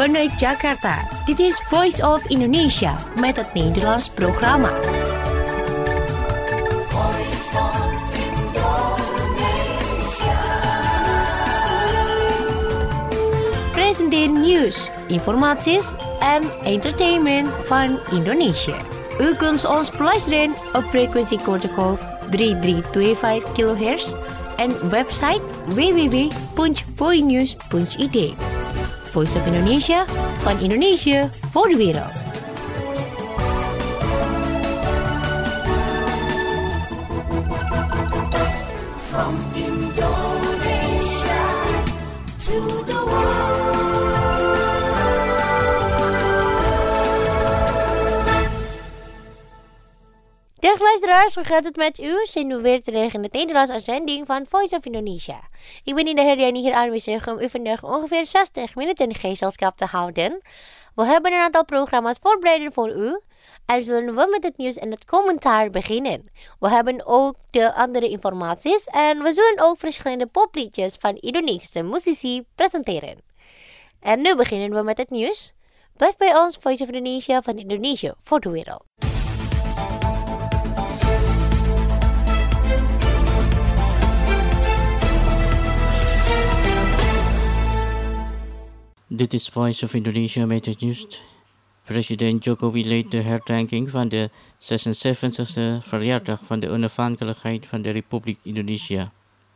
Vanuit Jakarta, dit is Voice of Indonesia met het Nederlands programma. Presenteer nieuws, informaties en entertainment van Indonesië. U kunt ons beluisteren op frequentiecodecode 3325 kHz en website www.voinews.id. Voice of Indonesia, van Indonesië voor de wereld. From Indonesia to the world. Dag luisteraars, hoe gaat het met u? Zijn we weer terug in de Nederlandse uitzending van Voice of Indonesia. Ik ben in de Herdiani hier aanwezig om u vandaag ongeveer 60 minuten gezelschap te houden. We hebben een aantal programma's voorbereid voor u. En zullen we met het nieuws en het commentaar beginnen. We hebben ook de andere informaties en we zullen ook verschillende popliedjes van Indonesische muzici presenteren. En nu beginnen we met het nieuws. Blijf bij ons, Voice of Indonesia, van Indonesië voor de wereld. Dit is Voice of Indonesia met het nieuws. President Jokowi leidt de herdenking van de 76e verjaardag van de onafhankelijkheid van de Republiek Indonesië.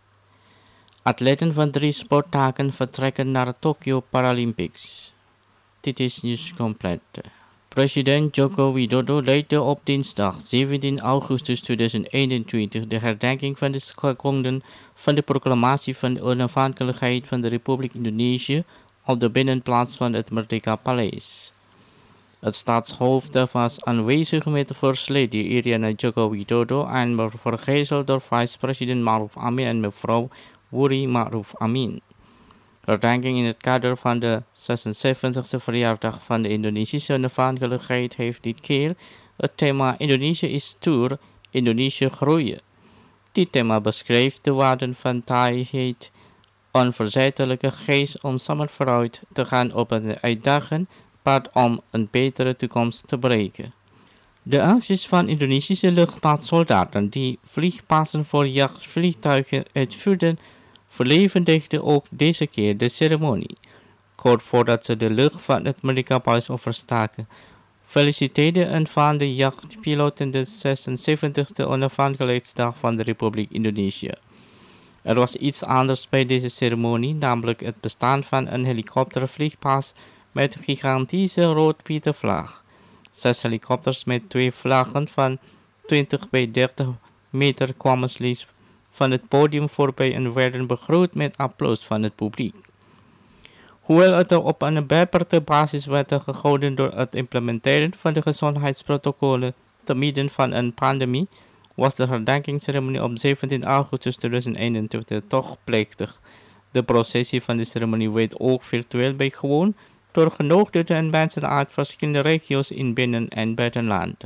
Atleten van 3 sporttaken vertrekken naar Tokyo Paralympics. Dit is nieuws compleet. President Joko Widodo leidde op dinsdag 17 augustus 2021 de herdenking van de seconden van de proclamatie van de onafhankelijkheid van de Republiek Indonesië op de binnenplaats van het Merdeka Paleis. Het staatshoofd was aanwezig met First Lady Iriana Joko Widodo en vergezeld door vice-president Ma'ruf Amin en mevrouw Wuri Ma'ruf Amin. Herdenking in het kader van de 76e verjaardag van de Indonesische onafhankelijkheid heeft dit keer het thema Indonesië is stoer, Indonesië groeien. Dit thema beschrijft de waarden van taaiheid, onverzettelijke geest om samen vooruit te gaan op een uitdagend pad om een betere toekomst te bereiken. De acties van Indonesische luchtmachtsoldaten die vliegpassen voor jachtvliegtuigen uitvoerden, verlevendigden ook deze keer de ceremonie. Kort voordat ze de lucht van het Merdeka Paleis overstaken, feliciteerden een van de jachtpiloten de 76e onafhankelijkheidsdag van de Republiek Indonesië. Er was iets anders bij deze ceremonie, namelijk het bestaan van een helikoptervliegpas met een gigantische rood-witte vlag. 6 helikopters met 2 vlaggen van 20 bij 30 meter kwamen slechts van het podium voorbij en werden begroet met applaus van het publiek. Hoewel het op een beperkte basis werd gehouden door het implementeren van de gezondheidsprotocollen te midden van een pandemie, was de herdenkingsceremonie op 17 augustus 2021 toch plechtig. De processie van de ceremonie werd ook virtueel bijgewoond door genodigden en mensen uit verschillende regio's in binnen- en buitenland.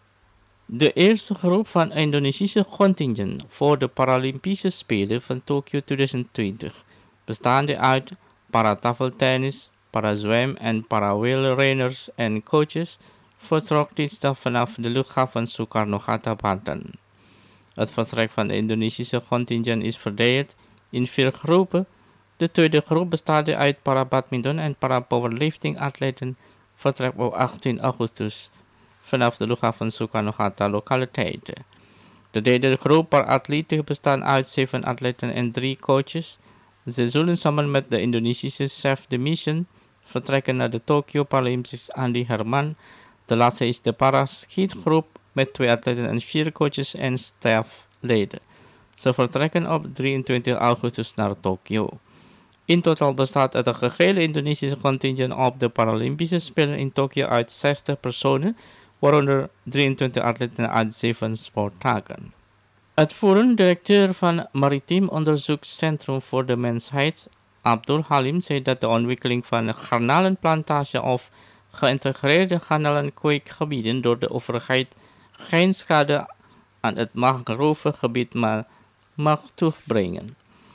De eerste groep van Indonesische contingent voor de Paralympische Spelen van Tokio 2020, bestaande uit paratafeltennis, parazwem- en parawielrenners en coaches, vertrok dinsdag vanaf de luchthaven Soekarno-Hatta, Banten. Het vertrek van de Indonesische contingent is verdeeld in 4 groepen. De tweede groep bestaande uit para-badminton en para-powerlifting atleten vertrekt op 18 augustus vanaf de luchthaven Soekarno-Hatta lokaliteit. De derde groep para-atleten bestaat uit 7 atleten en 3 coaches. Ze zullen samen met de Indonesische chef de mission vertrekken naar de Tokyo Paralympics Andi Herman. De laatste is de para-schietgroep met 2 atleten en 4 coaches en stafleden. Ze vertrekken op 23 augustus naar Tokio. In totaal bestaat het gehele Indonesische contingent op de Paralympische Spelen in Tokio uit 60 personen, waaronder 23 atleten uit 7 sporttaken. Uitvoerend directeur van Maritiem Onderzoekscentrum voor de Mensheid, Abdul Halim, zei dat de ontwikkeling van garnalenplantage of geïntegreerde garnalenkweekgebieden door de overheid geen schade aan het mangrovegebied mag toebrengen.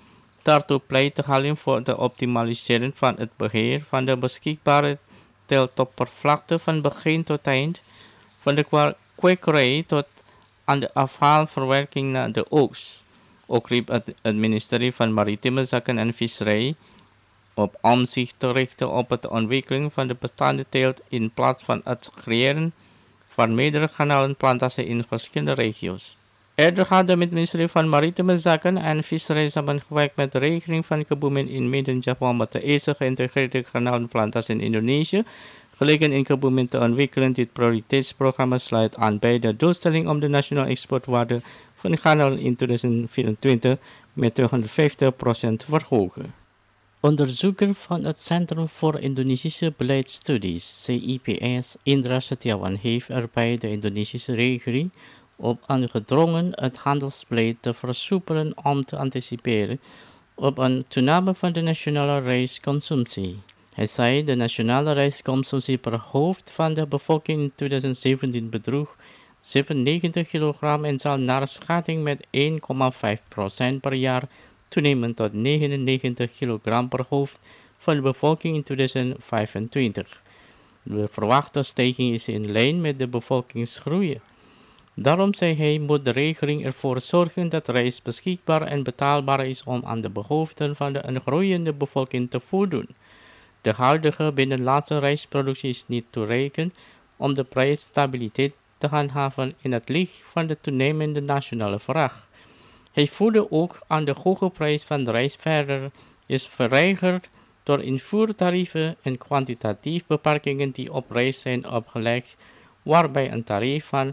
daartoe pleit te halen voor de optimalisering van het beheer van de beschikbare teeltoppervlakte van begin tot eind, van de kwekerij tot aan de afhaalverwerking naar de oogst. Ook riep het ministerie van Maritieme Zaken en Visserij op om zich te richten op de ontwikkeling van de bestaande teelt in plaats van het creëren van meerdere garnalenplantages in verschillende regio's. Eerder hadden het ministerie van Maritieme Zaken en Visserij samengewerkt met de regering van Kebumen in Midden-Java met de eerste geïntegreerde garnalenplantage in Indonesië, gelegen in Kebumen te ontwikkelen. Dit prioriteitsprogramma sluit aan bij de doelstelling om de nationale exportwaarde van garnalen in 2024 met 250% te verhogen. Onderzoeker van het Centrum voor Indonesische Beleidsstudies, CIPS, Indra Setiawan, heeft er bij de Indonesische regering op aangedrongen het handelsbeleid te versoepelen om te anticiperen op een toename van de nationale rijstconsumptie. Hij zei de nationale rijstconsumptie per hoofd van de bevolking in 2017 bedroeg 97 kilogram en zal naar schatting met 1,5% per jaar toenemen tot 99 kilogram per hoofd van de bevolking in 2025. De verwachte stijging is in lijn met de bevolkingsgroei. Daarom zei hij, moet de regering ervoor zorgen dat rijst beschikbaar en betaalbaar is om aan de behoeften van de groeiende bevolking te voldoen. De huidige binnenlandse rijstproductie is niet toereikend om de prijsstabiliteit te handhaven in het licht van de toenemende nationale vraag. Hij voerde ook aan de hoge prijs van de rijst verder is verweigerd door invoertarieven en kwantitatieve beperkingen die op rijst zijn opgelegd, waarbij een tarief van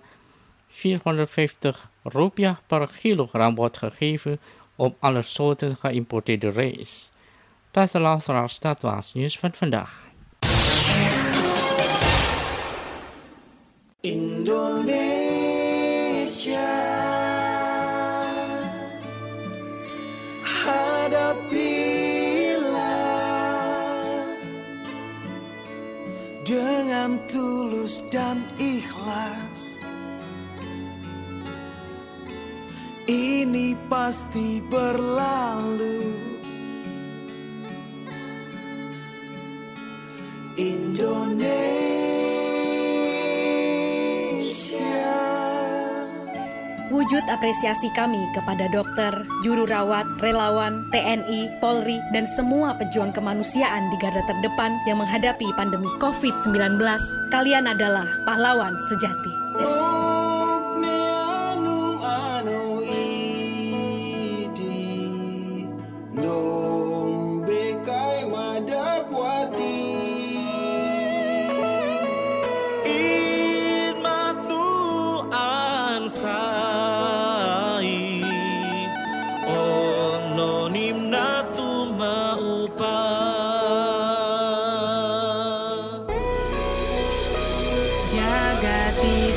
450 rupiah per kilogram wordt gegeven op alle soorten geïmporteerde rijst. Beste luisteraars, dat was nieuws van vandaag. Indonesia, hadapilah dengan tulus dan ikhlas. Ini pasti berlalu. Indonesia. Wujud apresiasi kami kepada dokter, juru rawat, relawan, TNI, Polri, dan semua pejuang kemanusiaan di garda terdepan yang menghadapi pandemi COVID-19. Kalian adalah pahlawan sejati. Jagati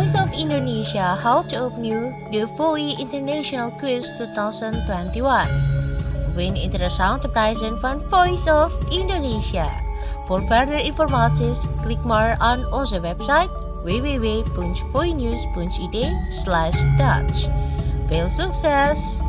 Voice of Indonesia houdt opnieuw de VOI International Quiz 2021. Win interessante prijzen van Voice of Indonesia. Voor verdere informaties klik maar aan onze website www.voinews.id/Dutch. Veel succes!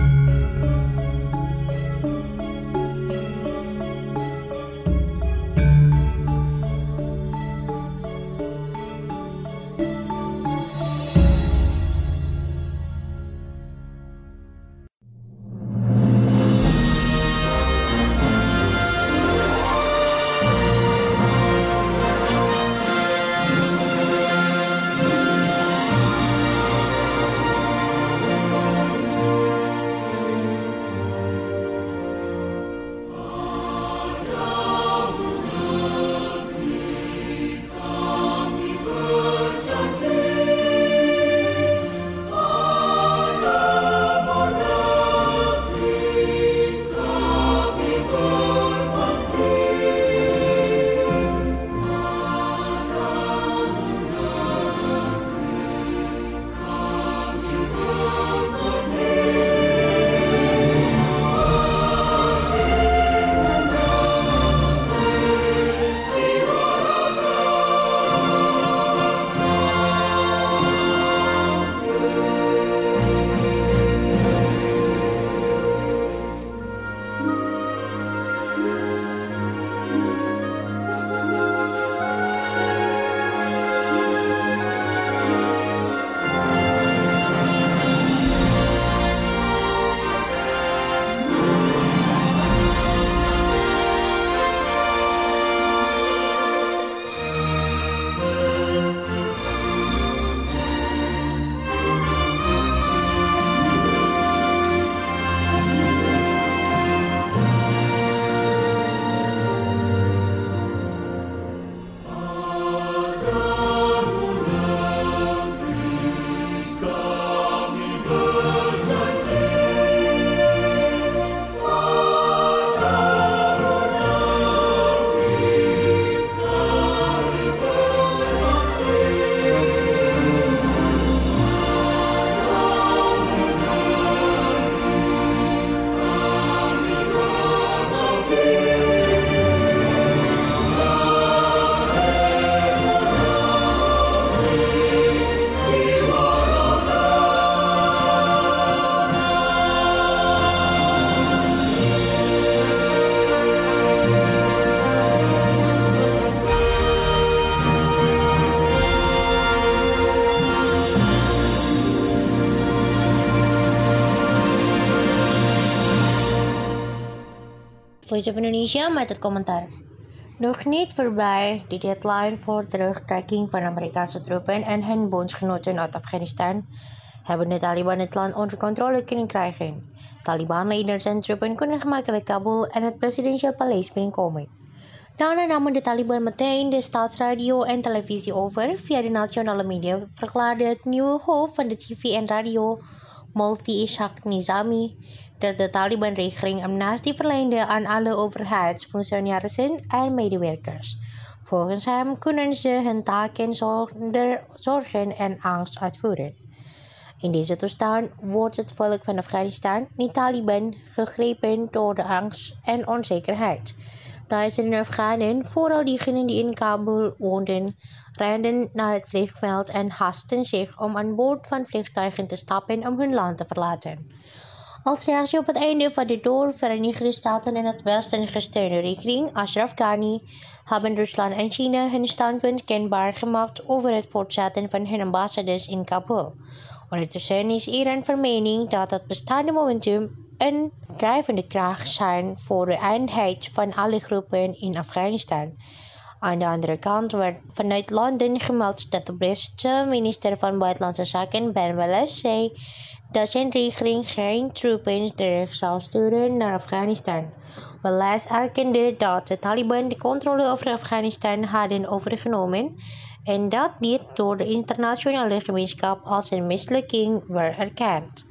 Voice of Indonesia met het commentaar. Nog niet voorbij de deadline voor terugtrekking van Amerikaanse troepen en hun bondgenoten uit Afghanistan hebben de Taliban het land onder controle kunnen krijgen. Taliban-leiders en troepen kunnen gemakkelijk Kabul en het presidentieel paleis binnenkomen. Daarna namen de Taliban meteen de staatsradio en televisie over. Via de nationale media verklaarde het nieuwe hoofd van de TV en radio, Maulvi Ishaq Nizami, dat de Taliban-regering amnestie verleende aan alle overheidsfunctionarissen en medewerkers. Volgens hem kunnen ze hun taken zonder zorgen en angst uitvoeren. In deze toestand wordt het volk van Afghanistan, niet Taliban, gegrepen door de angst en onzekerheid. Duizenden Afghanen, vooral diegenen die in Kabul woonden, renden naar het vliegveld en haasten zich om aan boord van vliegtuigen te stappen om hun land te verlaten. Als reactie op het einde van de door Verenigde Staten en het Westen gesteunde regering Ashraf Ghani hebben Rusland en China hun standpunt kenbaar gemaakt over het voortzetten van hun ambassades in Kabul. Ondertussen is Iran van mening dat het bestaande momentum een drijvende kracht zijn voor de eenheid van alle groepen in Afghanistan. Aan de andere kant werd vanuit Londen gemeld dat de Britse minister van Buitenlandse Zaken Ben Wallace zei dat zijn regering geen troepen terug zou sturen naar Afghanistan. Wallace erkende dat de Taliban de controle over Afghanistan hadden overgenomen en dat dit door de internationale gemeenschap als een mislukking werd erkend.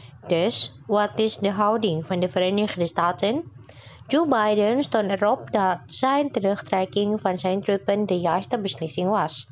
Dus, wat is de houding van de Verenigde Staten? Joe Biden stond erop dat zijn terugtrekking van zijn troepen de juiste beslissing was.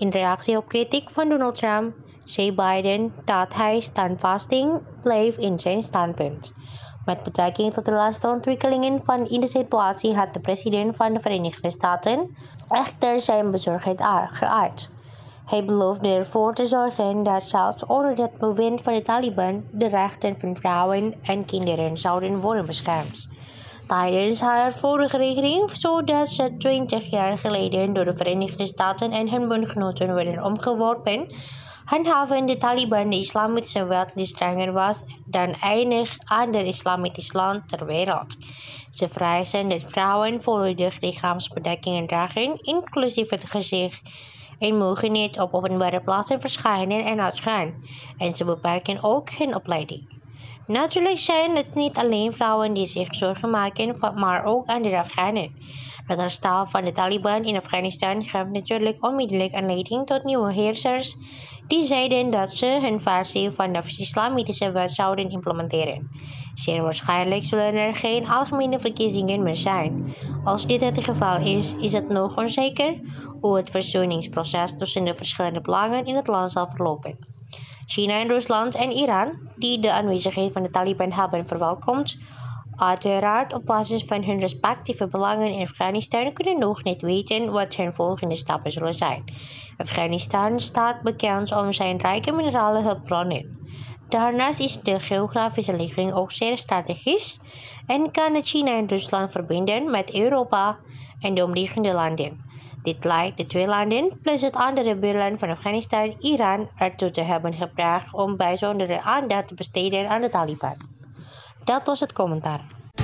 In reactie op kritiek van Donald Trump zei Biden dat hij standvastig bleef in zijn standpunt. Met betrekking tot de laatste ontwikkelingen in de situatie had de president van de Verenigde Staten echter zijn bezorgdheid geuit. Hij beloofde ervoor te zorgen dat zelfs onder het bewind van de Taliban de rechten van vrouwen en kinderen zouden worden beschermd. Tijdens haar vorige regering, zodat ze 20 jaar geleden door de Verenigde Staten en hun bondgenoten werden omgeworpen, handhaven de Taliban de islamitische wet die strenger was dan enig ander islamitisch land ter wereld. Ze vereisen dat vrouwen volledig lichaamsbedekkingen dragen, inclusief het gezicht, en mogen niet op openbare plaatsen verschijnen en uitgaan. En ze beperken ook hun opleiding. Natuurlijk zijn het niet alleen vrouwen die zich zorgen maken, maar ook andere Afghanen. Het herstel van de Taliban in Afghanistan gaf natuurlijk onmiddellijk aanleiding tot nieuwe heersers die zeiden dat ze hun versie van de islamitische wet zouden implementeren. Zeer waarschijnlijk zullen er geen algemene verkiezingen meer zijn. Als dit het geval is, is het nog onzeker hoe het verzoeningsproces tussen de verschillende belangen in het land zal verlopen. China en Rusland en Iran, die de aanwezigheid van de Taliban hebben verwelkomd, uiteraard op basis van hun respectieve belangen in Afghanistan, kunnen nog niet weten wat hun volgende stappen zullen zijn. Afghanistan staat bekend om zijn rijke minerale hulpbronnen. Daarnaast is de geografische ligging ook zeer strategisch en kan het China en Rusland verbinden met Europa en de omliggende landen. Dit lijkt de twee landen plus het andere buurland van Afghanistan, Iran, ertoe te hebben gebracht om bijzondere aandacht te besteden aan de Taliban. Dat was het commentaar.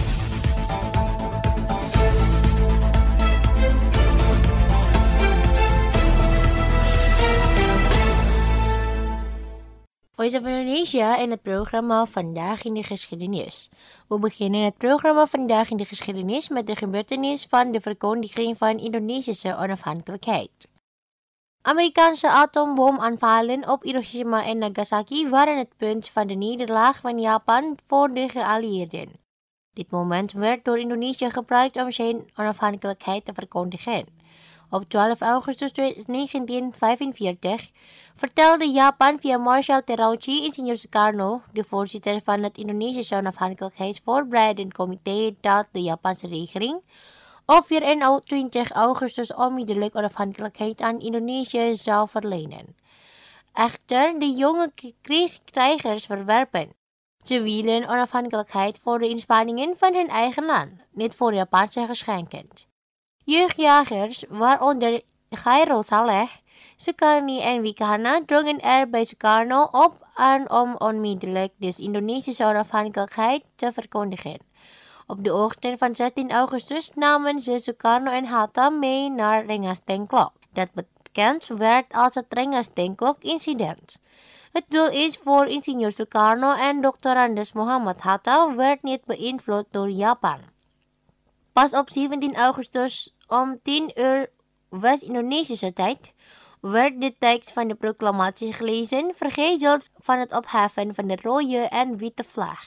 Voice of Indonesia in het programma Vandaag in de Geschiedenis. We beginnen het programma Vandaag in de Geschiedenis met de gebeurtenis van de verkondiging van Indonesische onafhankelijkheid. Amerikaanse atoomboomaanvallen op Hiroshima en Nagasaki waren het punt van de nederlaag van Japan voor de geallieerden. Dit moment werd door Indonesië gebruikt om zijn onafhankelijkheid te verkondigen. Op 12 augustus 1945 vertelde Japan via Marshal Terauchi ingenieur Sukarno, de voorzitter van het Indonesische onafhankelijkheidsvoorbereidend dat de Japanse regering op 24 augustus onmiddellijk onafhankelijkheid aan Indonesië zou verlenen. Echter, de jonge krijgers verwerpen. Ze willen onafhankelijkheid voor de inspanningen van hun eigen land, niet voor Japanse geschenken. Jeugdjagers, waaronder Khairul Saleh, Sukarni en Wikana, drongen er bij Sukarno op aan om onmiddellijk de Indonesische onafhankelijkheid te verkondigen. Op de ochtend van 16 augustus namen ze Sukarno en Hatta mee naar Rengas Dengklok, dat bekend werd als het Rengas Dengklok-incident. Het doel is voor ingenieur Sukarno en Dr. Andes Muhammad Hatta werd niet beïnvloed door Japan. Pas op 17 augustus om 10 uur West-Indonesische tijd werd de tekst van de proclamatie gelezen, vergezeld van het opheffen van de rode en witte vlag.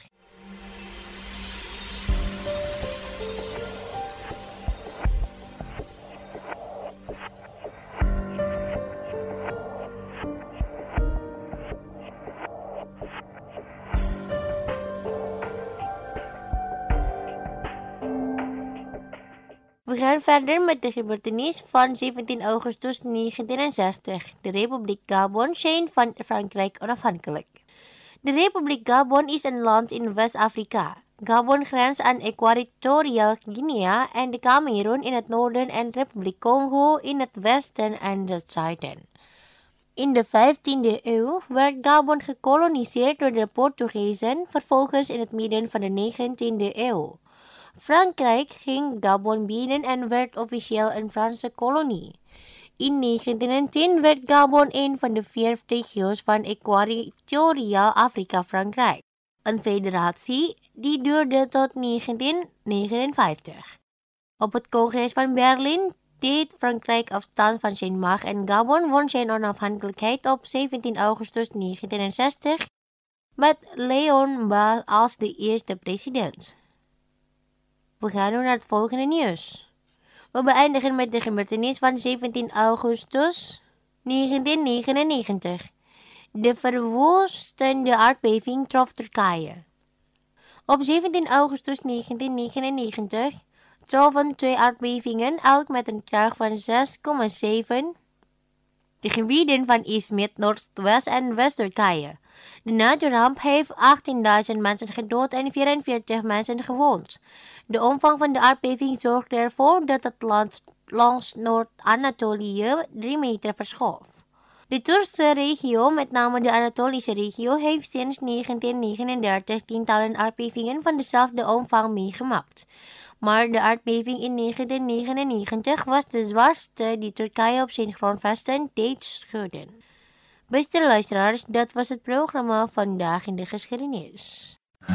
We gaan verder met de gebeurtenis van 17 augustus 1960. De Republiek Gabon zijn van Frankrijk onafhankelijk. De Republiek Gabon is een land in West-Afrika. Gabon grenst aan Equatoriaal Guinea en de Cameroen in het noorden en Republiek Congo in het westen en het zuiden. In de 15e eeuw werd Gabon gekoloniseerd door de Portugezen, vervolgens in het midden van de 19e eeuw. Frankrijk ging Gabon binnen en werd officieel een Franse kolonie. In 1910 werd Gabon een van de 4 regio's van Equatoriaal Afrika-Frankrijk, een federatie die duurde tot 1959. Op het congres van Berlijn deed Frankrijk afstand van zijn macht en Gabon won zijn onafhankelijkheid op 17 augustus 1960 met Léon Mba als de eerste president. We gaan nu naar het volgende nieuws. We beëindigen met de gebeurtenis van 17 augustus 1999. De verwoestende aardbeving trof Turkije. Op 17 augustus 1999 troffen 2 aardbevingen, elk met een kracht van 6,7, de gebieden van Izmit, Noordwest en West-Turkije. De natuurramp heeft 18.000 mensen gedood en 44 mensen gewond. De omvang van de aardbeving zorgde ervoor dat het land langs Noord-Anatolië 3 meter verschoof. De Turkse regio, met name de Anatolische regio, heeft sinds 1939 tientallen aardbevingen van dezelfde omvang meegemaakt. Maar de aardbeving in 1999 was de zwaarste die Turkije op zijn grondvesten deed schudden. Beste luisteraars, dat was het programma Vandaag in de Geschiedenis.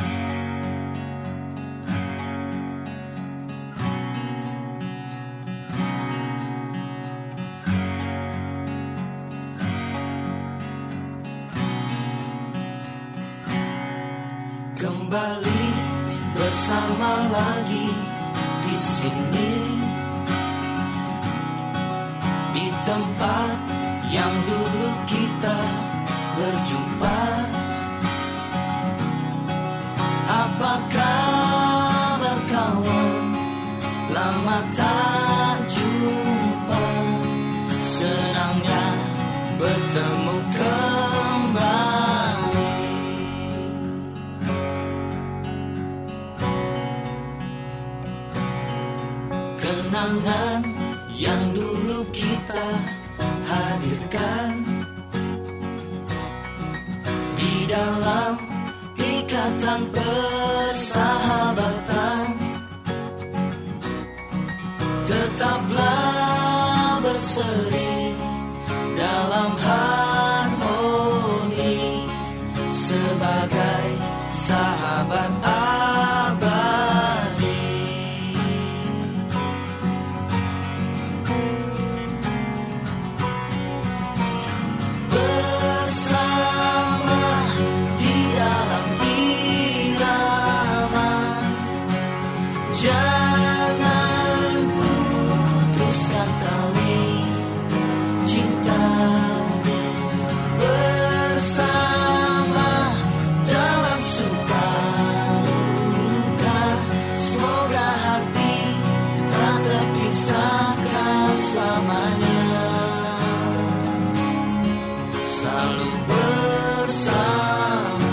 Kembali bersama lagi di sini, di tempat yang dulu kita berjumpa. Apa kabar kawan? Lama tak jumpa. Senangnya bertemu kembali. Kenangan yang dulu kita hadirkan di dalam ikatan persahabatan. Tetaplah berseri dalam harmoni sebagai sahabat abadi. Jangan putuskan tali cinta, bersama dalam suka duka. Semoga hati tak terpisahkan selamanya, selalu bersama.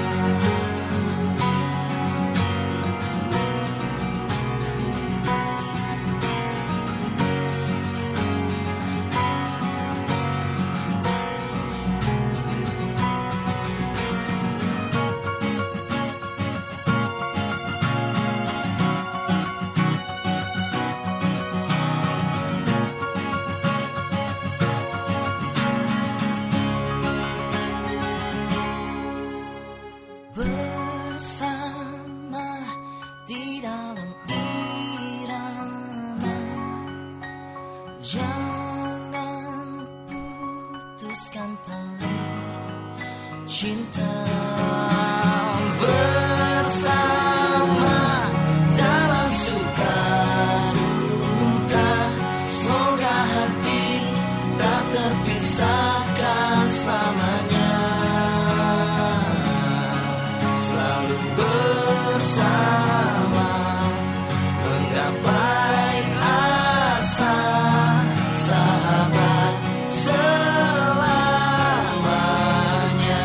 Bersama di dalam irama, jangan putuskan tali cinta. Bersama dalam suka duka, semoga hati tak terpisahkan selamanya, bersama menggapai asa sahabat selamanya.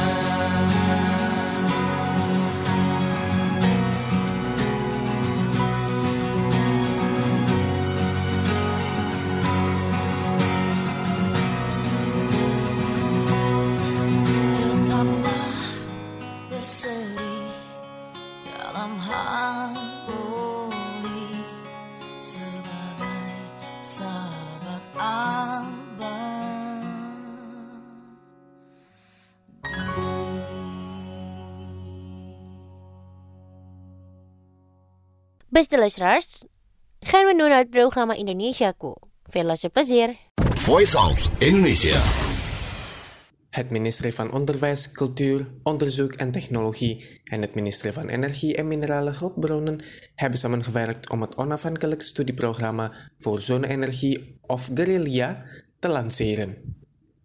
Tetaplah berseri dalam harmoni sebagai sahabat abadi. Beste luisteraars, gaan we nu naar het programma Indonesiaku. Veel luisterplezier. Voice of Indonesia. Het ministerie van Onderwijs, Cultuur, Onderzoek en Technologie en het ministerie van Energie en Minerale Hulpbronnen hebben samengewerkt om het onafhankelijk studieprogramma voor zonne-energie of guerrilla te lanceren.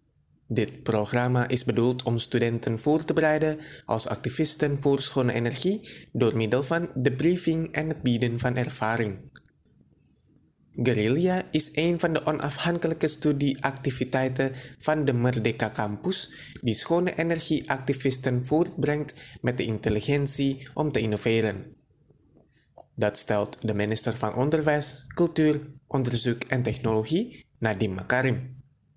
Dit programma is bedoeld om studenten voor te bereiden als activisten voor schone energie door middel van debriefing en het bieden van ervaring. Guerrilla is een van de onafhankelijke studieactiviteiten van de Merdeka Campus die schone energieactivisten voortbrengt met de intelligentie om te innoveren. Dat stelt de minister van Onderwijs, Cultuur, Onderzoek en Technologie, Nadiem Makarim.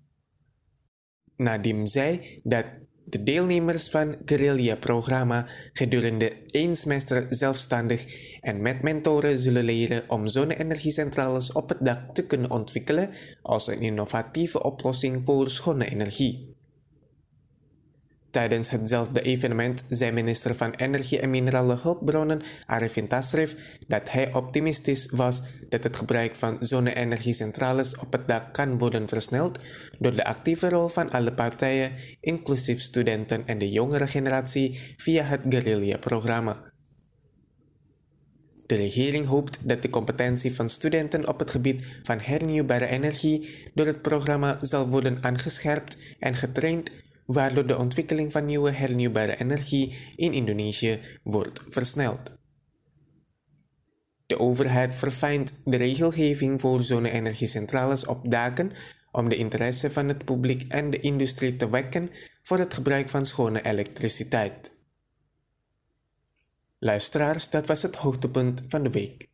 Nadiem zei dat de deelnemers van Guerrilla-programma gedurende 1 semester zelfstandig en met mentoren zullen leren om zonne-energiecentrales op het dak te kunnen ontwikkelen als een innovatieve oplossing voor schone energie. Tijdens hetzelfde evenement zei minister van Energie en Minerale Hulpbronnen Arifin Tasrif dat hij optimistisch was dat het gebruik van zonne-energiecentrales op het dak kan worden versneld door de actieve rol van alle partijen, inclusief studenten en de jongere generatie, via het Guerrilla-programma. De regering hoopt dat de competentie van studenten op het gebied van hernieuwbare energie door het programma zal worden aangescherpt en getraind, waardoor de ontwikkeling van nieuwe hernieuwbare energie in Indonesië wordt versneld. De overheid verfijnt de regelgeving voor zonne-energiecentrales op daken om de interesse van het publiek en de industrie te wekken voor het gebruik van schone elektriciteit. Luisteraars, dat was het hoogtepunt van de week.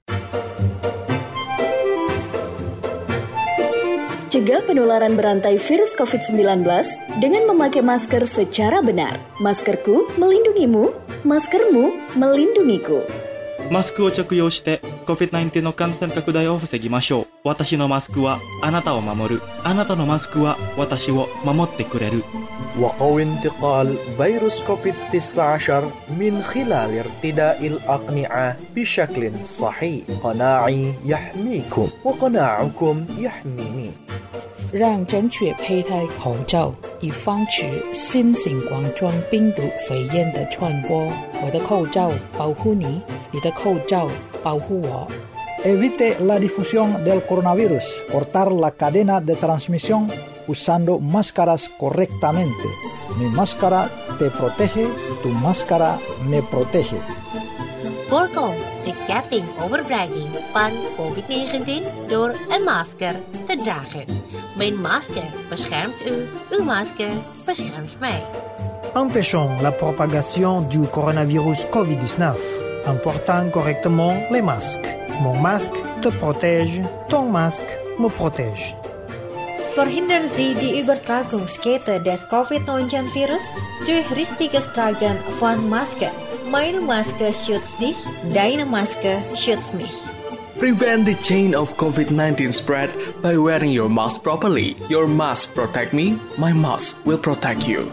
Cegah penularan berantai virus COVID-19 dengan memakai masker secara benar. Maskerku melindungimu, maskermu melindungiku. マスクを着用して COVID-19 の感染拡大を防ぎましょう。私のマスクはあなたを守る。あなたのマスクは私を守ってくれる。 وقوي انتقال فيروس كوفيد-19 من خلال ارتداء الأقنعة بشكل صحيح. قناعي يحميكم وقناعكم يحميني. 让正确佩戴口罩，以防止新型冠状病毒肺炎的传播。我的口罩保护你，你的口罩保护我。 Evite la difusión del coronavirus. Cortar la cadena de transmisión usando máscaras correctamente. Mi máscara te protege, tu máscara me protege. Voorkom de kettingoverbrenging van COVID-19 door een masker te dragen. Mijn masker beschermt u, uw masker beschermt mij. Empêchons la propagation du coronavirus COVID-19 en portant correctement les masques. Mon masque te protège, ton masque me protège. Verhindern Sie die Übertragungskette des Covid-19-Virus durch richtiges Tragen von Masken. Meine Maske schützt dich, deine Maske schützt mich. Prevent the chain of COVID-19 spread by wearing your mask properly. Your mask protect me, my mask will protect you.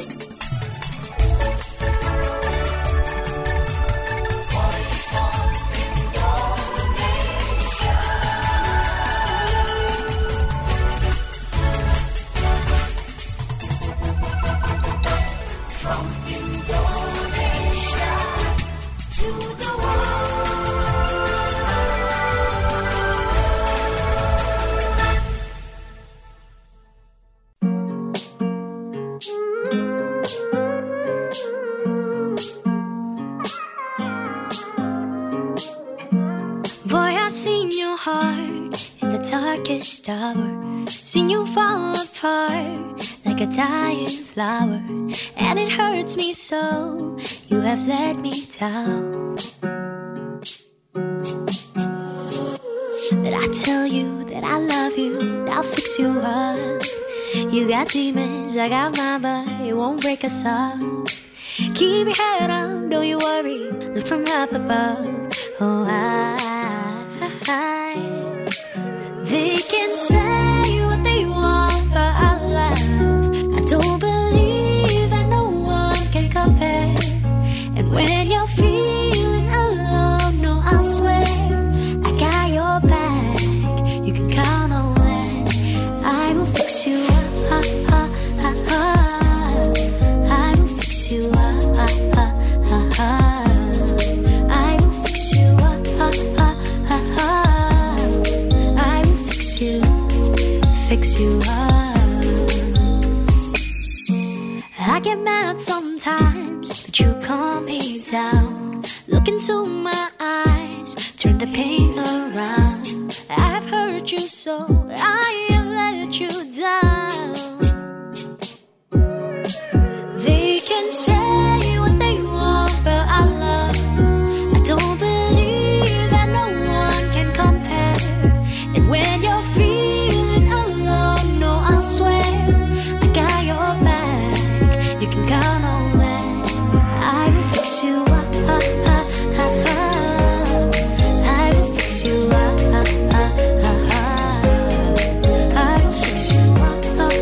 Tower, seen you fall apart like a dying flower, and it hurts me so. You have let me down. But I tell you that I love you, and I'll fix you up. You got demons, I got mine, but it won't break us up. Keep your head up, don't you worry. Look from up above. Oh, they can say what they want, but I love. I don't believe that no one can compare. And when you're feeling alone, no, I swear I got your back. You can count on that. I will fix you up. I will fix you up. I will fix you up. me down. Look into my eyes, turn the pain around. I've hurt you so, I have let you down. They can say what they want, but I love. I don't believe that no one can compare. And when you're feeling alone, no, I swear I got your back. You can count on that. I will fix you up. I will fix you up. I will fix you up.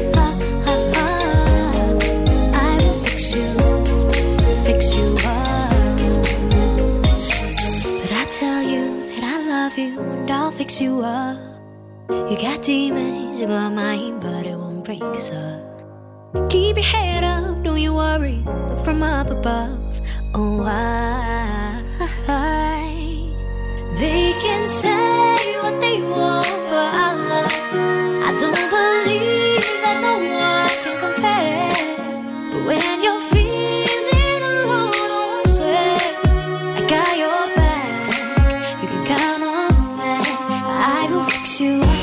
I will fix you up. But I tell you that I love you and I'll fix you up. You got demons in my mind, but it won't break us up. Keep your head up, don't you worry. Look from up above. Oh, they can say what they want, but I love. I don't believe that no one can compare. But when you're feeling alone, oh, I swear I got your back. You can count on that. I will fix you up.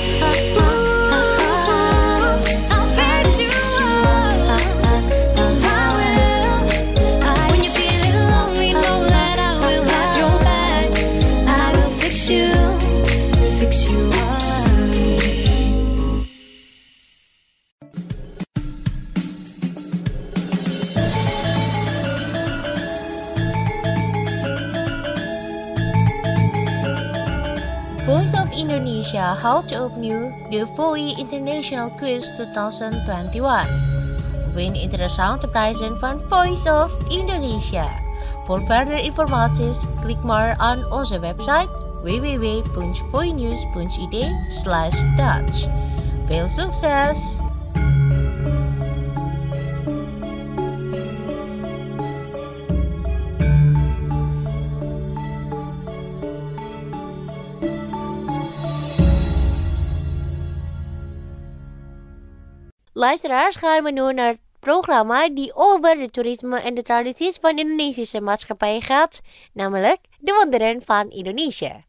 Voice of Indonesia held opnieuw de VOI International Quiz 2021. Win interessante prijzen van Voice of Indonesia. Voor verdere informaties klik maar aan onze website www.voinews.id/Dutch. Veel succes! Luisteraars, gaan we nu naar het programma die over het toerisme en de tradities van de Indonesische maatschappij gaat, namelijk De Wonderen van Indonesië.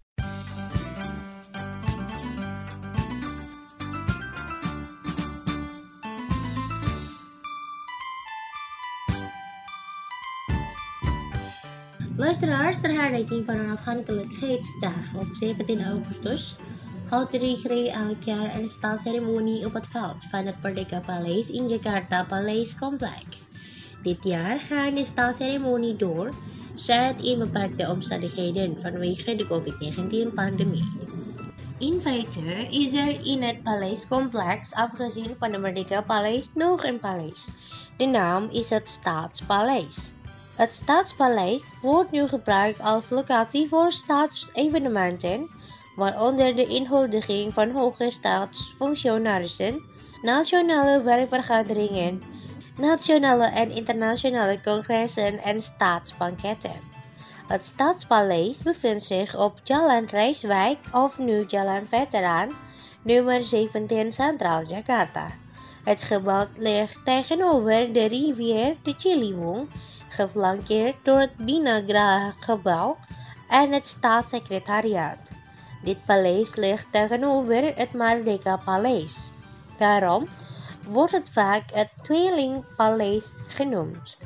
Luisteraars, ter herdenking van onafhankelijkheidsdag op 17 augustus houdt de regering elk jaar een staatsceremonie op het veld van het Merdeka Paleis in Jakarta Paleiscomplex. Dit jaar gaat de staatsceremonie door, zij in beperkte omstandigheden vanwege de COVID-19-pandemie. In feite is er in het Paleiscomplex, afgezien van de Merdeka Paleis, nog een paleis. De naam is het Staatspaleis. Het Staatspaleis wordt nu gebruikt als locatie voor staatsevenementen, waaronder de inhuldiging van hoge staatsfunctionarissen, nationale werkvergaderingen, nationale en internationale congressen en staatsbanketten. Het Staatspaleis bevindt zich op Jalan Rijswijk of nu Jalan Veteraan, nummer 17 Centraal Jakarta. Het gebouw ligt tegenover de rivier de Ciliwung, geflankeerd door het Binagraha-gebouw en het staatssecretariaat. Dit paleis ligt tegenover het Merdeka Paleis. Daarom wordt het vaak het Tweelingpaleis genoemd.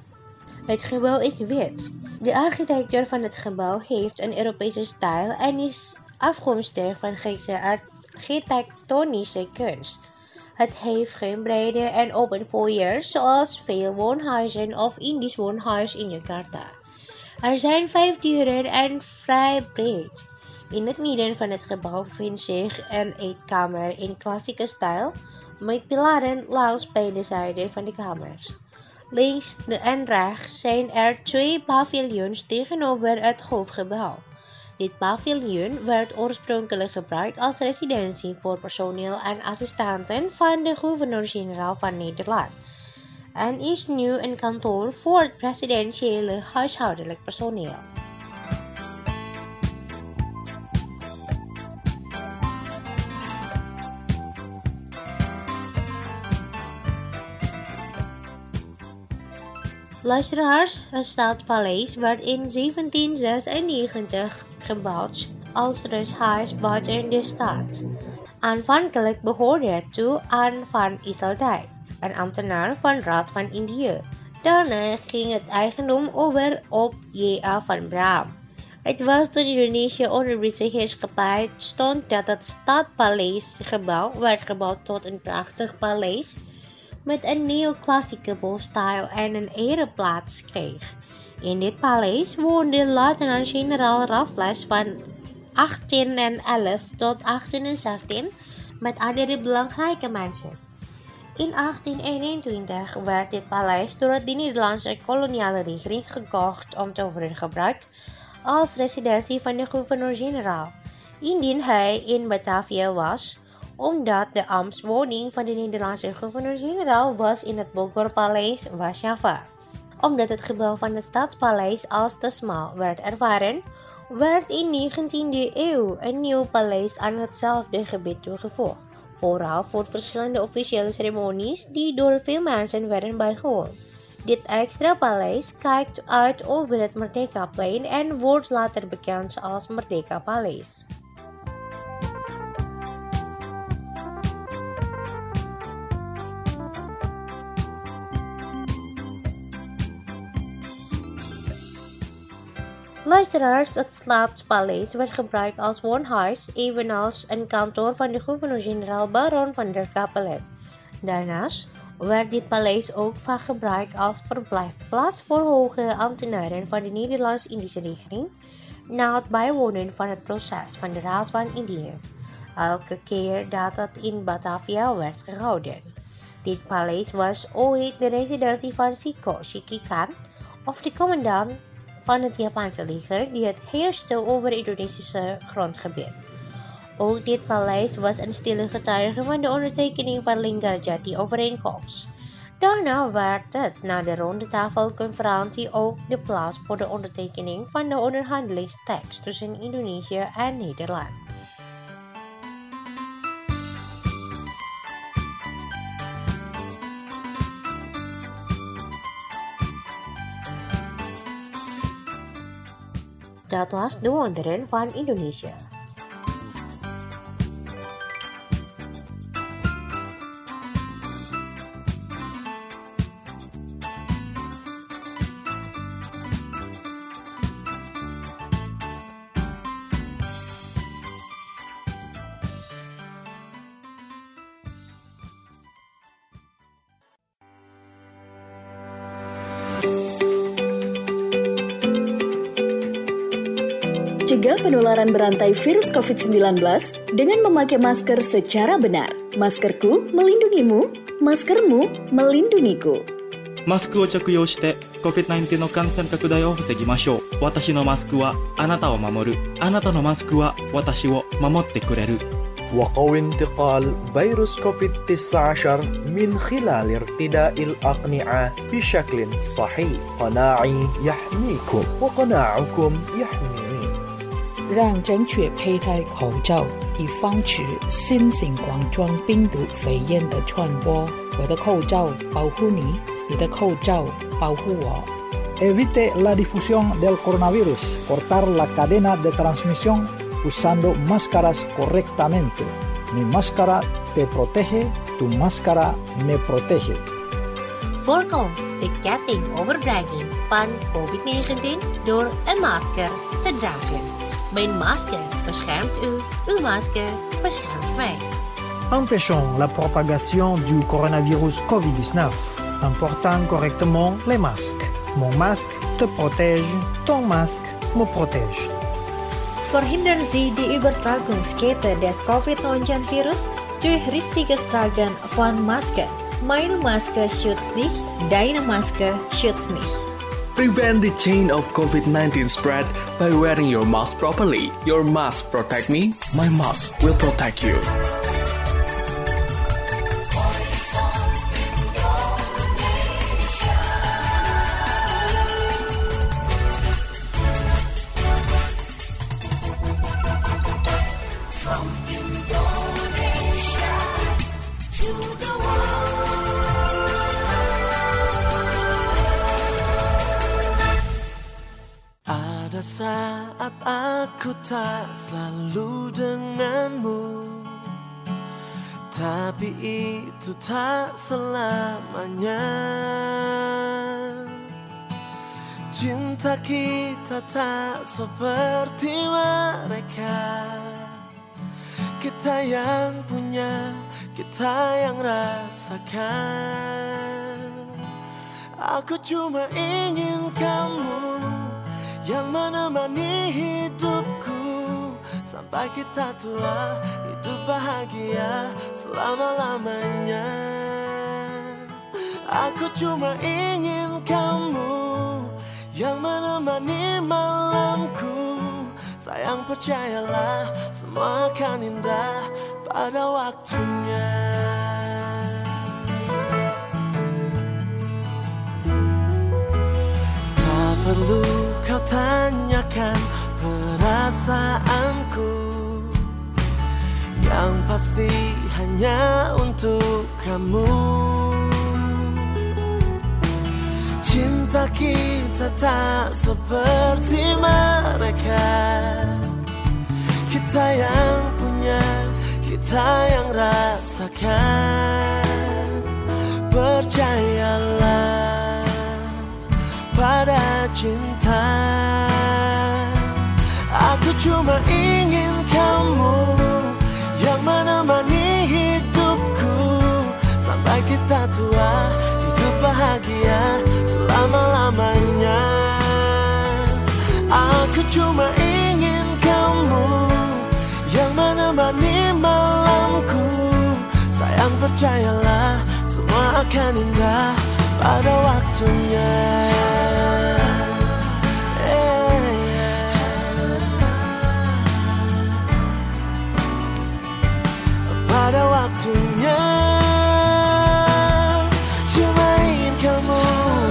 Het gebouw is wit. De architectuur van het gebouw heeft een Europese stijl en is afkomstig van Griekse architectonische kunst. Het heeft geen brede en open foyers zoals veel woonhuizen of Indisch woonhuis in Jakarta. Er zijn 5 deuren en vrij breed. In het midden van het gebouw bevindt zich een eetkamer in klassieke stijl, met pilaren langs beide zijden van de kamers. Links en rechts zijn er 2 paviljoens tegenover het hoofdgebouw. Dit paviljoen werd oorspronkelijk gebruikt als residentie voor personeel en assistenten van de gouverneur-generaal van Nederland en is nu een kantoor voor het presidentiële huishoudelijk personeel. Luisteraars, het Stadspaleis werd in 1796 gebouwd als rusthuis buiten de stad. Aanvankelijk behoorde het toe aan Van Iseldijk, een ambtenaar van Raad van Indië. Daarna ging het eigendom over op J.A. van Braam. Het was toen Indonesië onder Britse heerschappij stond dat het Stadspaleisgebouw werd gebouwd tot een prachtig paleis met een neoclassieke bouwstijl en een ereplaats kreeg. In dit paleis woonde luitenant-generaal Raffles van 1811 tot 1816 met andere belangrijke mensen. In 1821 werd dit paleis door de Nederlandse koloniale regering gekocht om te worden gebruikt als residentie van de gouverneur-generaal, indien hij in Batavia was, omdat de ambtswoning van de Nederlandse gouverneur-generaal was in het Bogorpaleis Warschava. Omdat het gebouw van het Stadspaleis als te smal werd ervaren, werd in de 19e eeuw een nieuw paleis aan hetzelfde gebied toegevoegd, vooral voor verschillende officiële ceremonies die door veel mensen werden bijgewoond. Dit extra paleis kijkt uit over het Merdeka-plein en wordt later bekend als Merdeka-paleis. Luisteraars, het Stadspaleis werd gebruikt als woonhuis, evenals een kantoor van de gouverneur-generaal Baron van der Capellen. Daarnaast werd dit paleis ook vaak gebruikt als verblijfplaats voor hoge ambtenaren van de Nederlands-Indische regering na het bijwonen van het proces van de Raad van Indië, elke keer dat het in Batavia werd gehouden. Dit paleis was ooit de residentie van Siko Shikikan, of de commandant van het Japanse leger die het heerste over het Indonesische grondgebied. Ook dit paleis was een stille getuige van de ondertekening van Linggarjati-overeenkomst. Daarna werd het na de rondetafelconferentie ook de plaats voor de ondertekening van de onderhandelingstekst tussen Indonesië en Nederland. Dat was de wonderen van Indonesië. Cegah penularan berantai virus COVID-19 dengan memakai masker secara benar. Maskerku melindungimu, maskermu melindungiku. マスクを着用して COVID-19 の感染拡大を防ぎましょう。私のマスクはあなたを守る。あなたのマスクは私を守ってくれる。 وقوي انتقال فيروس كوفيد-19 من خلال ارتداء الأقنعة بشكل صحيح. قناعي يحميكم وقناعكم يحميني. 让正确佩戴口罩，以防止新型冠状病毒肺炎的传播。我的口罩保护你，你的口罩保护我。 Evite la difusión del coronavirus. Cortar la cadena de transmisión usando máscaras correctamente. Mi máscara te protege, tu máscara me protege. Voorkom de kettingoverdraging van COVID-19 door een masker te dragen. Mijn masker beschermt u, uw masker beschermt mij. Empêchons la propagation du coronavirus COVID-19 en portant correctement les masques. Mon masque te protège, ton masque me protège. Verhindern Sie die Übertragungskette des Covid-19-Virus durch richtiges Tragen von Maske. Meine Maske schützt dich, deine Maske schützt mich. Prevent the chain of COVID-19 spread by wearing your mask properly. Your mask protect me, my mask will protect you. Pada saat aku tak selalu denganmu, tapi itu tak selamanya. Cinta kita tak seperti mereka. Kita yang punya, kita yang rasakan. Aku cuma ingin kamu yang menemani hidupku sampai kita tua, hidup bahagia selama-lamanya. Aku cuma ingin kamu yang menemani malamku. Sayang percayalah, semua akan indah pada waktunya. Tak perlu kau tanyakan perasaanku, yang pasti hanya untuk kamu. Cinta kita tak seperti mereka. Kita yang punya, kita yang rasakan. Percayalah pada cinta. Aku cuma ingin kamu yang menemani hidupku sampai kita tua, hidup bahagia selama-lamanya. Aku cuma ingin kamu yang menemani malamku. Sayang percayalah, semua akan indah pada waktunya. Pada waktunya. Cuma ingin kamu.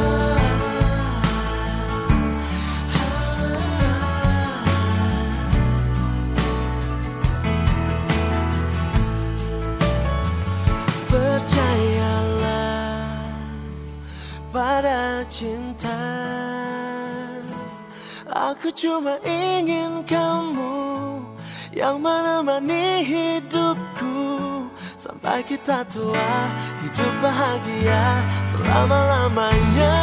Percayalah pada cinta. Aku cuma ingin kamu yang menemani hidupku sampai kita tua, hidup bahagia selama-lamanya.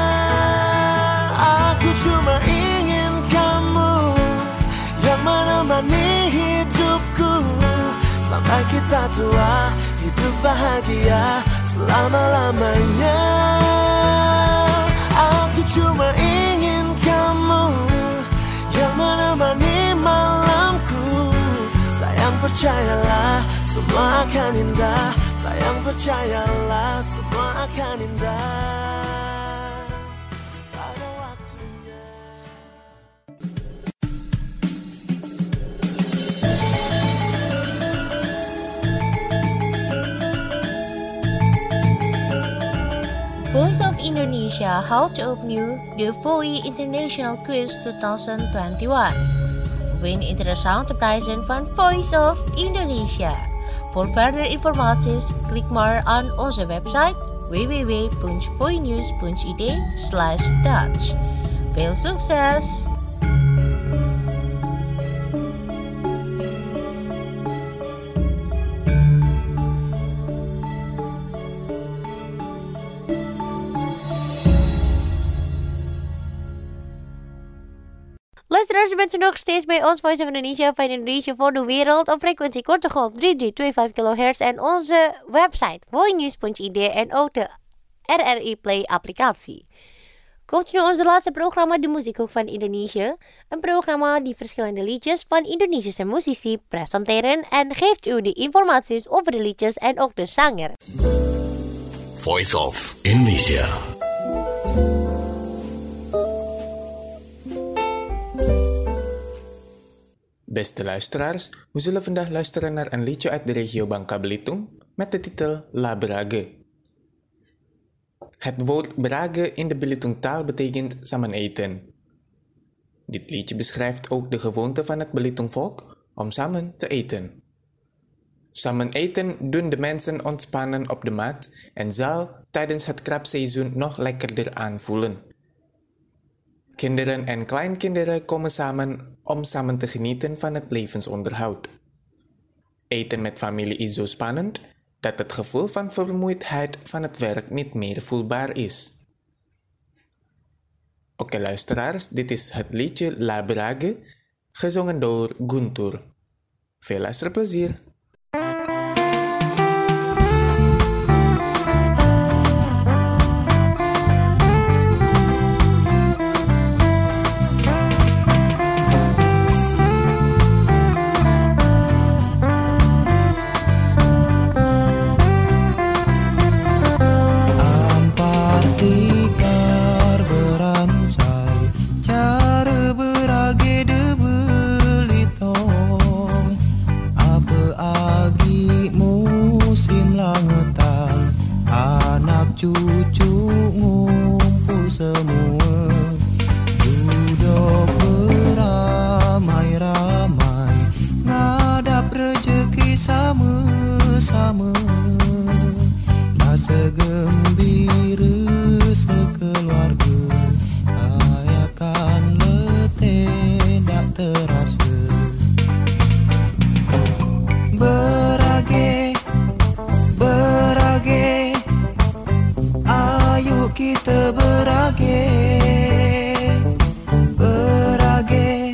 Aku cuma ingin kamu yang menemani hidupku sampai kita tua, hidup bahagia selama-lamanya. Aku cuma ingin kamu yang menemani malamku. Sayang percayalah, semua akan indah. Sayang percayalah, semua akan indah pada waktunya. Voice of Indonesia, how to open the VOI International Quiz 2021. Win interessante prijzen van Voice of Indonesia. Voor verdere informaties, klik maar aan onze website www.voinews.id/Dutch. Veel succes! Luisteraars, u bent er nog steeds bij ons Voice of Indonesia van Indonesië voor de wereld op frequentie korte golf 3325 kHz en onze website voinews.id en ook de RRI Play applicatie. Komt nu onze laatste programma, de Muziekhoek van Indonesië. Een programma die verschillende liedjes van Indonesische muzici presenteren en geeft u de informaties over de liedjes en ook de zanger. Voice of Indonesia. Beste luisteraars, we zullen vandaag luisteren naar een liedje uit de regio Bangka Belitung met de titel La Brage. Het woord brage in de Belitungtaal betekent samen eten. Dit liedje beschrijft ook de gewoonte van het Belitungvolk om samen te eten. Samen eten doen de mensen ontspannen op de mat en zal tijdens het krabseizoen nog lekkerder aanvoelen. Kinderen en kleinkinderen komen samen om samen te genieten van het levensonderhoud. Eten met familie is zo spannend dat het gevoel van vermoeidheid van het werk niet meer voelbaar is. Oké luisteraars, dit is het liedje La Brage, gezongen door Guntur. Veel luisterplezier! Cucu ngumpul semua, duduk beramai-ramai, ngadap rezeki sama-sama, rasa gembira sekeluarga, kayakan letih tak terasa. Berage, berage, ayo kita berage, berage,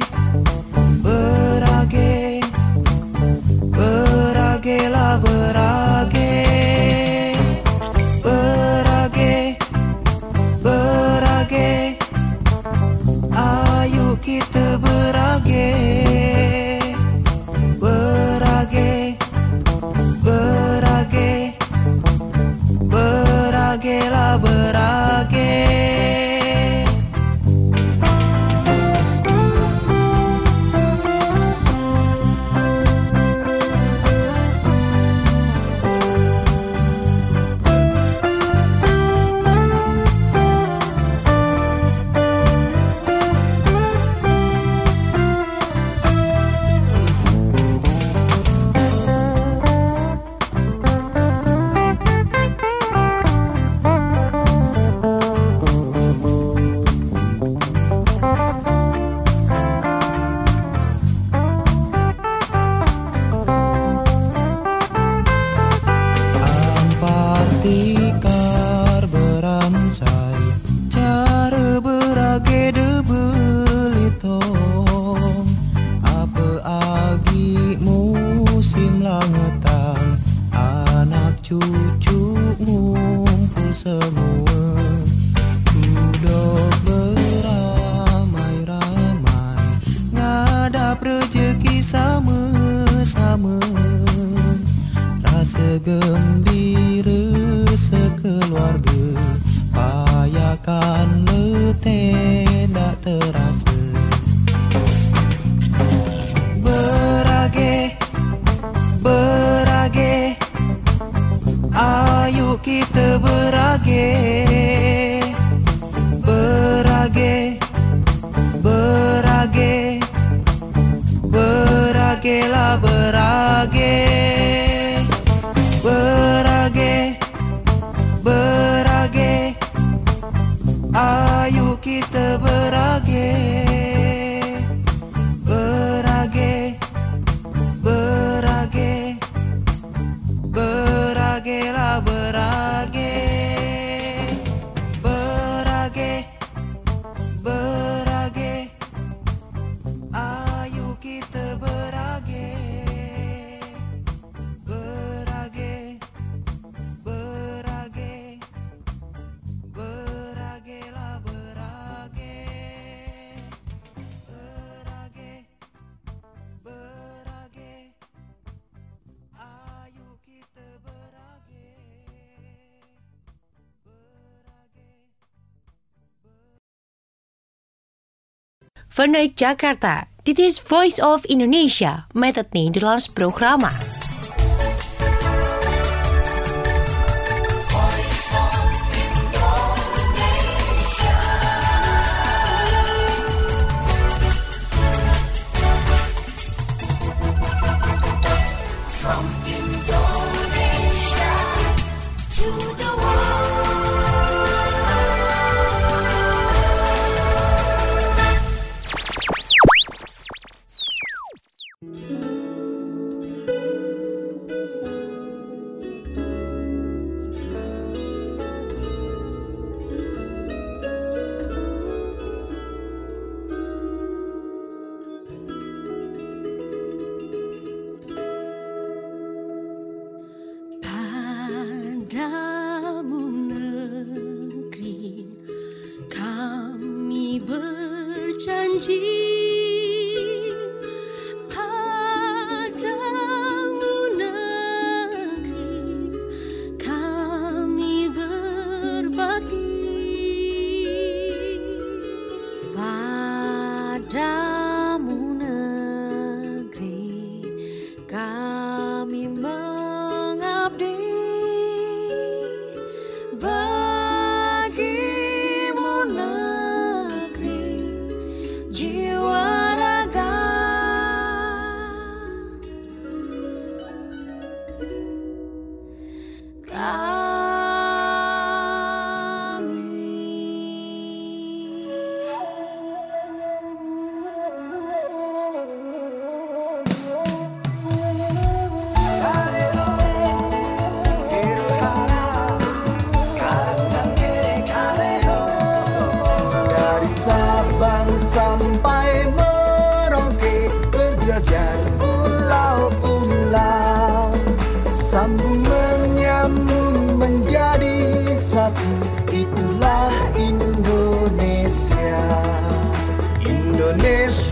berage, beragelah berage, berage, berage, ayo kita berage, berage, berage, beragelah berage. Tikar beransai, cara berage debelitong, apa agi musim langetan, anak cucu ngumpul semua, duduk beramai-ramai, ngadap rezeki sama-sama, rasa gembira sekeluarga, payakan letih tak terasa. Berage, berage, ayo kita berage, berage, berage, beragelah berage, berage, berage, ayo kita berage, berage, berage, beragelah berage, berage, berage, ayo kita berage, berage, berage, beragelah berage, berage, berage, ayo kita berage, berage. Vanuit Jakarta, dit is Voice of Indonesia met het Nederlands programma. From Indonesia to the world.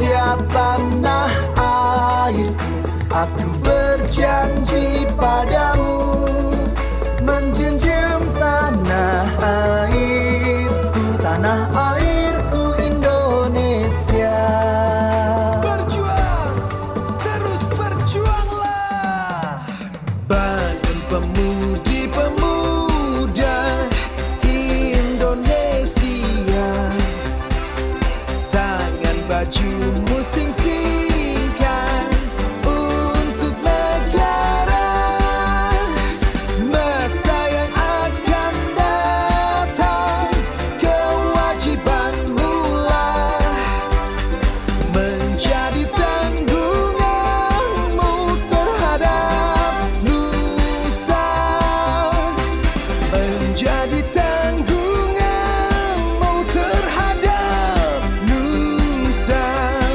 Indonesia tanah airku, aku berjanji padamu menjunjung tanah airku Indonesia. Berjuang, terus berjuanglah. Bangun pemudi-pemuda Indonesia, tangan bajumu sing-singkan untuk negara. Masa yang akan datang, kewajibanmu lah menjadi tanggunganmu terhadap nusa, menjadi tanggunganmu terhadap nusa.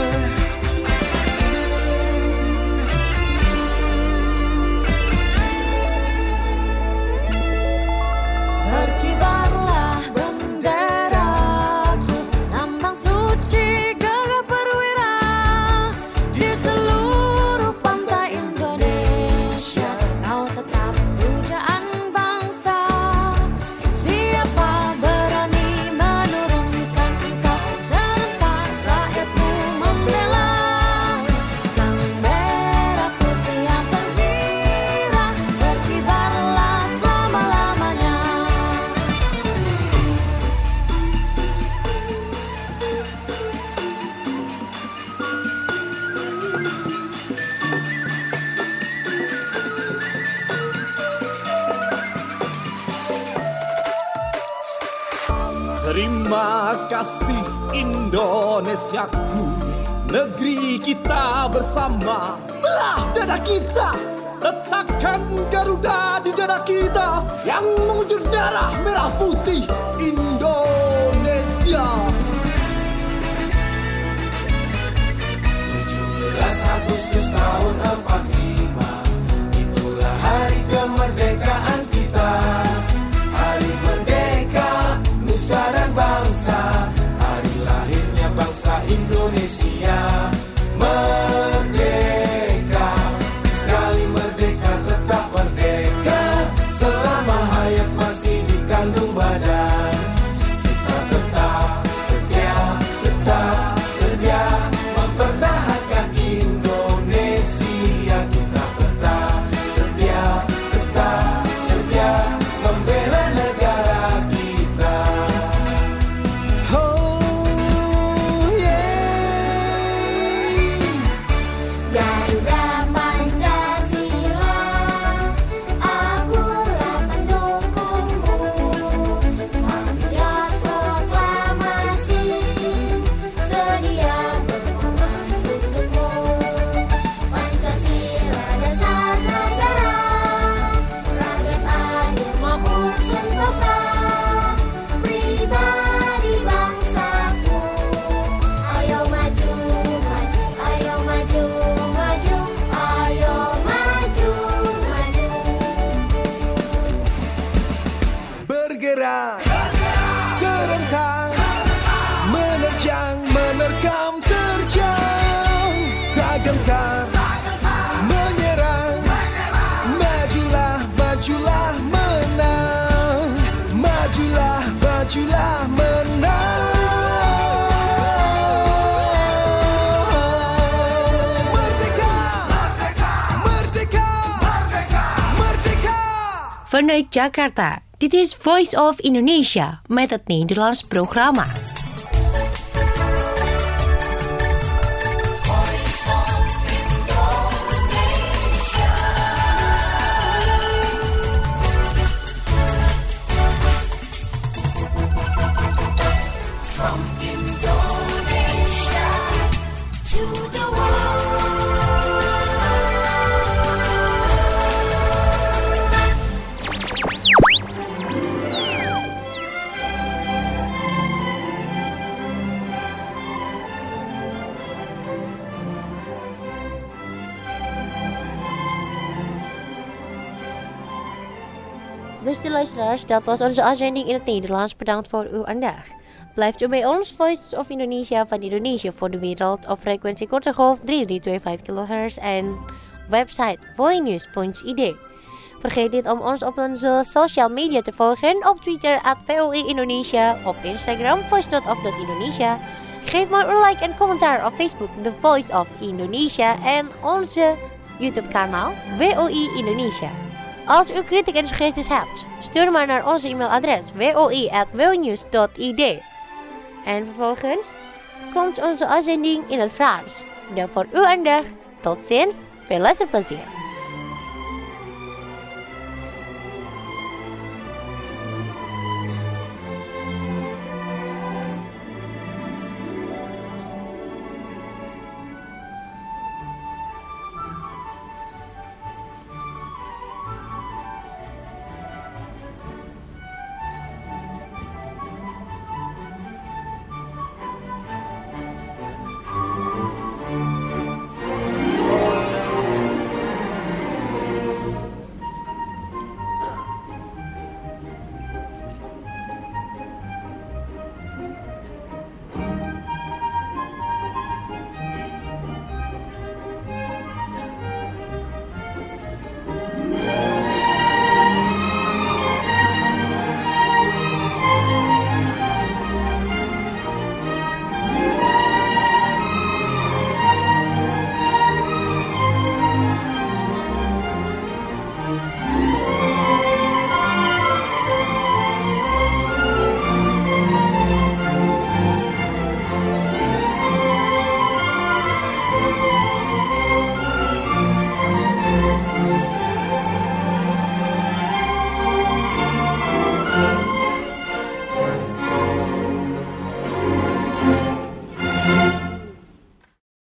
Berkibarlah benderaku, lambang suci gagah perwira di seluruh pantai Indonesia. Kau tetap pujaan bangsa. Siapa berani menurunkan kau? Serentak rakyatmu membela sang merah putih yang perwira. Berkibarlah selama-lamanya. Terima kasih Indonesiaku, negeri kita bersama. Belah dada kita, letakkan Garuda di dada kita yang mengucur darah merah putih Indonesia. 17 Agustus tahun 45, itulah hari kemerdekaan kita. Hari merdeka nusa dan bangsa, hari lahirnya bangsa Indonesia. Merdeka, sekali merdeka tetap merdeka. Selama hayat masih dikandung badan, kita tetap sedia mempertahankan Indonesia. Kita tetap sedia membela negara kita. Oh yeah. Garuda Pancasila, akulah pendukungmu. Rakyat proklamasi, sedia berkorban untukmu. Pancasila dasar negara, rakyat adil maupun sentosa, pribadi bangsaku. Ayo maju, maju, ayo maju, maju, ayo maju, maju. Bergerak serentak, menerjang, menerkam, terjang, tak gentar, menyerang. Majulah, majulah, menang. Majulah, majulah, menang. Merdeka, merdeka, merdeka. Vanuit Jakarta, dit is Voice of Indonesia met het Nederlands programma. From Indonesia to the Beste luisteraars, dat was onze uitzending in het Nederlands. Bedankt voor uw aandacht. Blijft u bij ons, Voice of Indonesia van Indonesia voor de wereld op frequentie korte golf 3325 kHz en website voinews.id. Vergeet niet om ons op onze social media te volgen op Twitter @VOE Indonesia, op Instagram voice.of.indonesia. Geef maar een like en commentaar op Facebook The Voice of Indonesia en onze YouTube kanaal WOI Indonesia. Als u kritiek en suggesties hebt, stuur maar naar onze e-mailadres woi@voinews.id. En vervolgens komt onze uitzending in het Frans. Dan voor uw aandacht. Tot ziens, veel luisterplezier.